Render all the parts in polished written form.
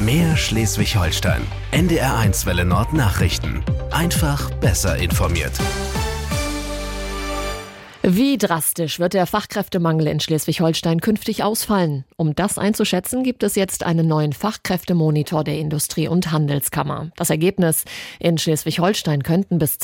Mehr Schleswig-Holstein. NDR1 Welle Nord Nachrichten. Einfach besser informiert. Wie drastisch wird der Fachkräftemangel in Schleswig-Holstein künftig ausfallen? Um das einzuschätzen, gibt es jetzt einen neuen Fachkräftemonitor der Industrie- und Handelskammer. Das Ergebnis: In Schleswig-Holstein könnten bis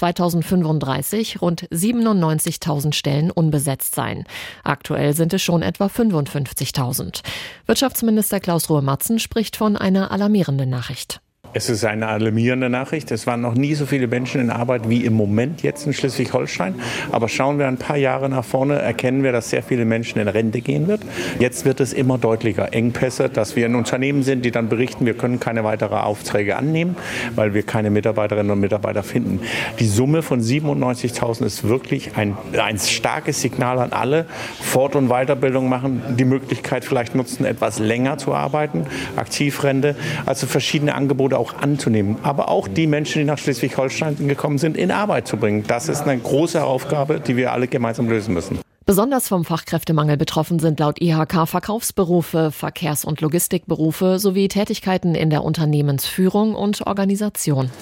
2035 rund 97.000 Stellen unbesetzt sein. Aktuell sind es schon etwa 55.000. Wirtschaftsminister Klaus Ruhe-Matzen spricht von einer alarmierenden Nachricht. Es ist eine alarmierende Nachricht. Es waren noch nie so viele Menschen in Arbeit wie im Moment jetzt in Schleswig-Holstein. Aber schauen wir ein paar Jahre nach vorne, erkennen wir, dass sehr viele Menschen in Rente gehen wird. Jetzt wird es immer deutlicher. Engpässe, dass wir in Unternehmen sind, die dann berichten, wir können keine weiteren Aufträge annehmen, weil wir keine Mitarbeiterinnen und Mitarbeiter finden. Die Summe von 97.000 ist wirklich ein starkes Signal an alle. Fort- und Weiterbildung machen, die Möglichkeit vielleicht nutzen, etwas länger zu arbeiten, Aktivrente, also verschiedene Angebote auch anzunehmen, aber auch die Menschen, die nach Schleswig-Holstein gekommen sind, in Arbeit zu bringen. Das ist eine große Aufgabe, die wir alle gemeinsam lösen müssen. Besonders vom Fachkräftemangel betroffen sind laut IHK Verkaufsberufe, Verkehrs- und Logistikberufe sowie Tätigkeiten in der Unternehmensführung und Organisation.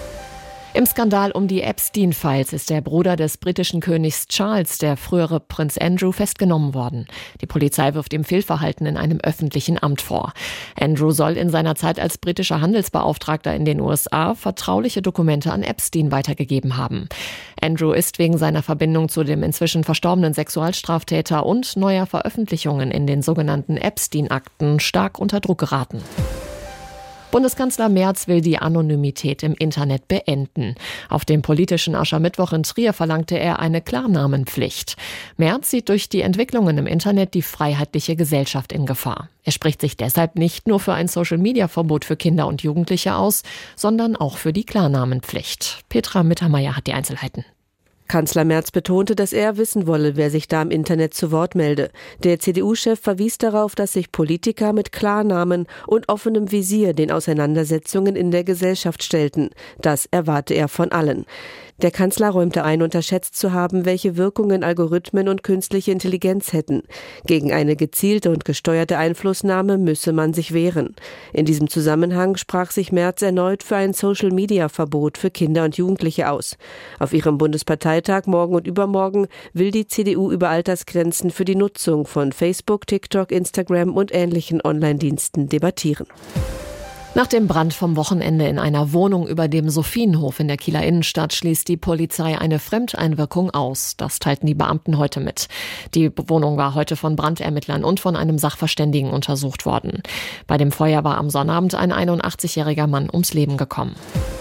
Im Skandal um die Epstein-Files ist der Bruder des britischen Königs Charles, der frühere Prinz Andrew, festgenommen worden. Die Polizei wirft ihm Fehlverhalten in einem öffentlichen Amt vor. Andrew soll in seiner Zeit als britischer Handelsbeauftragter in den USA vertrauliche Dokumente an Epstein weitergegeben haben. Andrew ist wegen seiner Verbindung zu dem inzwischen verstorbenen Sexualstraftäter und neuer Veröffentlichungen in den sogenannten Epstein-Akten stark unter Druck geraten. Bundeskanzler Merz will die Anonymität im Internet beenden. Auf dem politischen Aschermittwoch in Trier verlangte er eine Klarnamenpflicht. Merz sieht durch die Entwicklungen im Internet die freiheitliche Gesellschaft in Gefahr. Er spricht sich deshalb nicht nur für ein Social-Media-Verbot für Kinder und Jugendliche aus, sondern auch für die Klarnamenpflicht. Petra Mittermeier hat die Einzelheiten. Kanzler Merz betonte, dass er wissen wolle, wer sich da im Internet zu Wort melde. Der CDU-Chef verwies darauf, dass sich Politiker mit Klarnamen und offenem Visier den Auseinandersetzungen in der Gesellschaft stellten. Das erwarte er von allen. Der Kanzler räumte ein, unterschätzt zu haben, welche Wirkungen Algorithmen und künstliche Intelligenz hätten. Gegen eine gezielte und gesteuerte Einflussnahme müsse man sich wehren. In diesem Zusammenhang sprach sich Merz erneut für ein Social-Media-Verbot für Kinder und Jugendliche aus. Auf ihrem Bundesparteitag morgen und übermorgen will die CDU über Altersgrenzen für die Nutzung von Facebook, TikTok, Instagram und ähnlichen Online-Diensten debattieren. Nach dem Brand vom Wochenende in einer Wohnung über dem Sophienhof in der Kieler Innenstadt schließt die Polizei eine Fremdeinwirkung aus. Das teilten die Beamten heute mit. Die Wohnung war heute von Brandermittlern und von einem Sachverständigen untersucht worden. Bei dem Feuer war am Sonnabend ein 81-jähriger Mann ums Leben gekommen.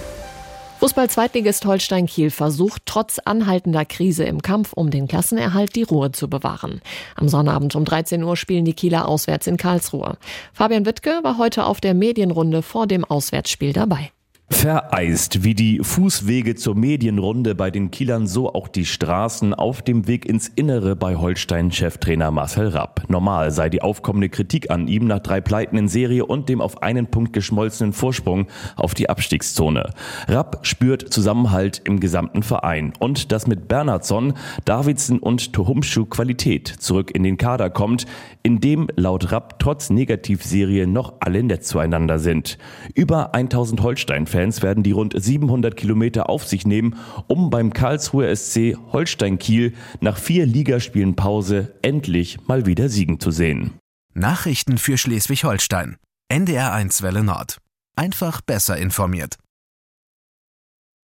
Fußball-Zweitligist Holstein Kiel versucht trotz anhaltender Krise im Kampf um den Klassenerhalt die Ruhe zu bewahren. Am Sonnabend um 13 Uhr spielen die Kieler auswärts in Karlsruhe. Fabian Wittke war heute auf der Medienrunde vor dem Auswärtsspiel dabei. Vereist wie die Fußwege zur Medienrunde bei den Kielern, so auch die Straßen auf dem Weg ins Innere bei Holstein-Cheftrainer Marcel Rapp. Normal sei die aufkommende Kritik an ihm nach 3 Pleiten in Serie und dem auf einen Punkt geschmolzenen Vorsprung auf die Abstiegszone. Rapp spürt Zusammenhalt im gesamten Verein und dass mit Bernhardsson, Davidsen und Tohumschu Qualität zurück in den Kader kommt, in dem laut Rapp trotz Negativserie noch alle nett zueinander sind. Über 1000 Holstein-Fans werden die rund 700 Kilometer auf sich nehmen, um beim Karlsruher SC Holstein Kiel nach 4 Ligaspielen Pause endlich mal wieder siegen zu sehen. Nachrichten für Schleswig-Holstein. NDR1 Welle Nord. Einfach besser informiert.